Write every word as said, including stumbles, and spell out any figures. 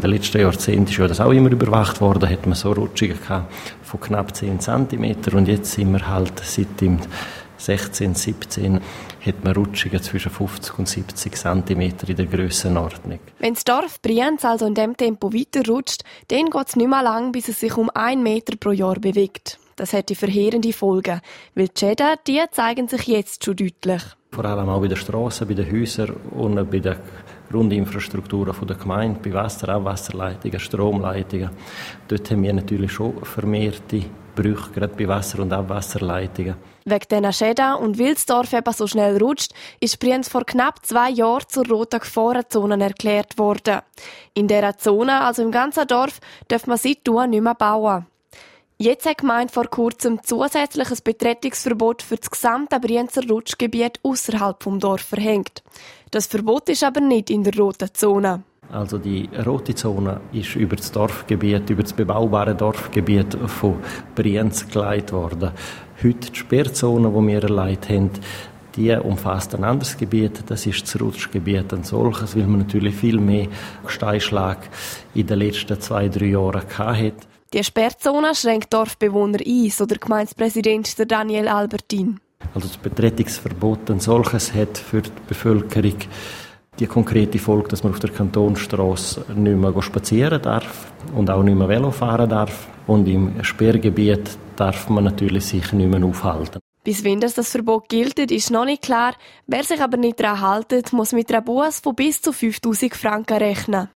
den letzten Jahrzehnten ist ja das auch immer überwacht worden. Da hat man so Rutschungen gehabt von knapp zehn Zentimeter und jetzt sind wir halt seit dem sechzehn, siebzehn hat man Rutschungen zwischen fünfzig und siebzig Zentimeter in der Grössenordnung. Wenn das Dorf Brienz also in diesem Tempo weiterrutscht, dann geht es nicht mehr lang, bis es sich um einen Meter pro Jahr bewegt. Das hätte verheerende Folgen, weil die Schäden, die zeigen sich jetzt schon deutlich. Vor allem auch bei den Strassen, bei den Häusern und bei den Grundinfrastrukturen der Gemeinde, bei Wasser, Abwasserleitungen, Stromleitungen. Dort haben wir natürlich schon vermehrte Brüche, gerade bei Wasser- und Abwasserleitungen. Wegen diesen Schäden und weil das Dorf eben so schnell rutscht, ist Brienz vor knapp zwei Jahren zur roten Gefahrenzone erklärt worden. In dieser Zone, also im ganzen Dorf, darf man seitdem nicht mehr bauen. Jetzt hat die Gemeinde vor kurzem zusätzliches Betretungsverbot für das gesamte Brienzer Rutschgebiet außerhalb des Dorfes verhängt. Das Verbot ist aber nicht in der roten Zone. Also die rote Zone ist über das Dorfgebiet, über das bebaubare Dorfgebiet von Brienz geleitet worden. Heute die Sperrzone, die wir erleidet haben, die umfasst ein anderes Gebiet. Das ist das Rutschgebiet ein solches, weil man natürlich viel mehr Steinschlag in den letzten zwei, drei Jahren hatte. Die Sperrzone schränkt Dorfbewohner ein, so der Gemeindepräsident Daniel Albertin. Also das Betretungsverbot ein solches hat für die Bevölkerung die konkrete Folge, dass man auf der Kantonsstrasse nicht mehr spazieren darf und auch nicht mehr Velo fahren darf. Und im Sperrgebiet darf man natürlich sich nicht mehr aufhalten. Bis wann das Verbot gilt, ist noch nicht klar. Wer sich aber nicht daran hält, muss mit einer Busse von bis zu fünftausend Franken rechnen.